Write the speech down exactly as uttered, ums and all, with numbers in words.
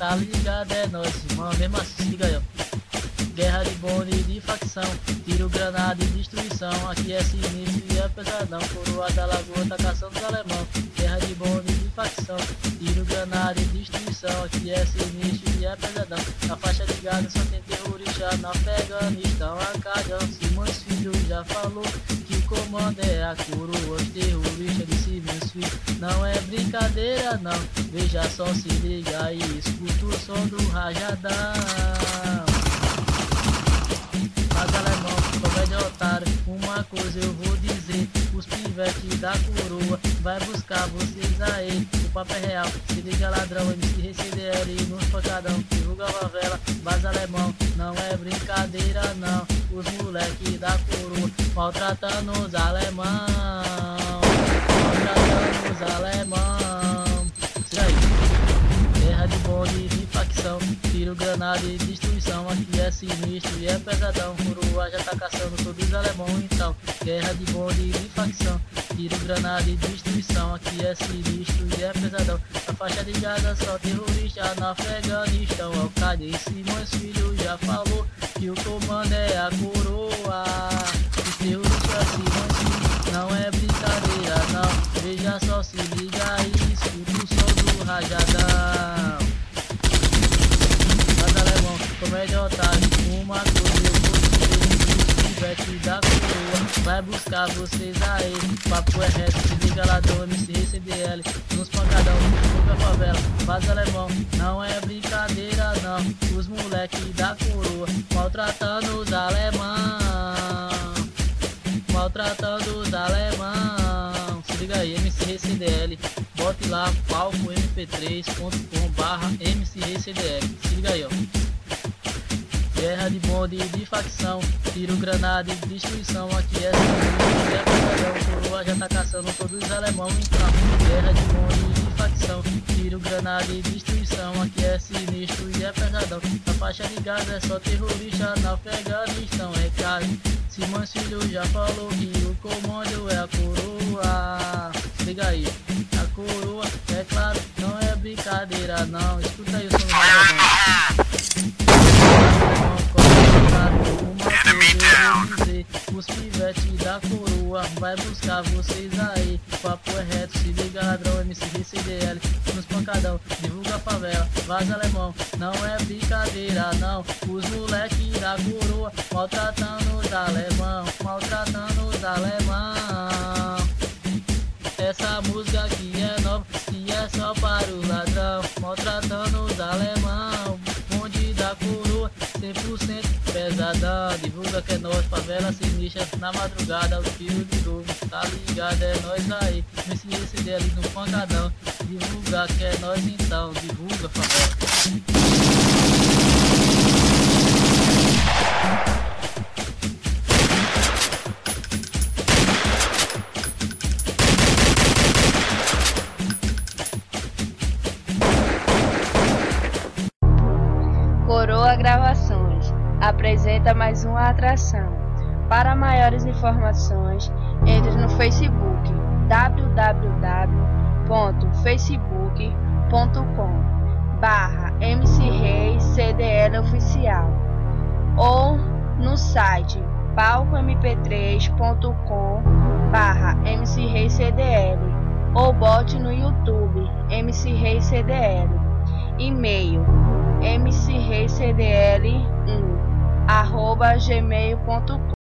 tá ligado, é nóis, irmão, mesmo assim, se liga aí, ó. Guerra de bonde e de facção, tiro, granada e destruição. Aqui é sinistro e é pesadão. Coroa da lagoa tá caçando os alemão. Guerra de bonde e de facção, tiro, granada e destruição. Aqui é sinistro e é pesadão. Na faixa de Gaza só tem terrorista. No Afeganistão, Acadão. Simões Filho já falou que o comando é a coroa. Os terroristas de Simões Filho não é brincadeira não. Veja só, se liga aí, escuta o som do rajadão. Mas alemão, comédia otário, uma coisa eu vou dizer. Os pivetes da coroa vai buscar vocês aí. O papo é real, se liga ladrão, M C C D L nos pancadão. Divulga a favela, base alemão, não é brincadeira não. Os moleques da coroa maltratando os alemão, maltratando os alemão. Isso aí. Guerra de bonde e de facção, tiro, granada e destruição. Aqui é sinistro e é pesadão. Coroa já tá caçando todos os alemão então. Guerra de bonde e de facção, tiro, granada e destruição. Aqui é sinistro e é pesadão. Na faixa de Gaza só terrorista. No Afeganistão, Al-Qaeda e Simões Filho já falou que o comando é a coroa. Os terroristas Simões Filho não é brincadeira não. Veja só, se liga aí, escuta o som do rajadão. Mas alemão, comédia otário, uma coisa eu vou dizer. Os pivetes da coroa vai buscar vocês aí. Papo é reto, se liga ladrão, M C C D L nos pancadão, divulga a favela, base alemão, não é brincadeira não. Os moleques da coroa maltratando os alemão, maltratando os alemão. Se liga aí, M C C D L, bote lá palco m p três ponto com barra M C C D L. Se liga aí, ó. Guerra de bonde e de facção, tiro, granada e destruição. Aqui é sinistro, é pesadão. Coroa já tá caçando todos os alemão então. Guerra de bonde e de facção, tiro, granada e destruição. Aqui é sinistro e é pesadão. Na faixa de Gaza é só terrorista. No Afeganistão é cara. Simões Filho já falou que o comando é a coroa. Liga aí, a coroa, é claro, não é brincadeira não. Escuta aí o som do rajadão. Os pivetes da coroa vai buscar vocês aí. Papo é reto, se liga ladrão, M C C D L nos pancadão, divulga a favela, vaza alemão, não é brincadeira não. Os moleques da coroa maltratando os alemão, maltratando os alemão. Essa música aqui é nova e é só para o ladrão, maltratando os alemão. Bonde da coroa cem por cento pesadão, divulga que é nós, favela sinistra na madrugada, o tiro de novo, tá ligado, é nós aí, M C C D ali no pancadão, divulga que é nós então, divulga favela. Coroa Gravações apresenta mais uma atração. Para maiores informações, entre no Facebook w w w ponto facebook ponto com barra M C Rei C D L Oficial ou no site palco m p três ponto com barra M C Rei C D L ou bote no YouTube M C Rei C D L. E-mail m c rei c d l um arroba gmail ponto com.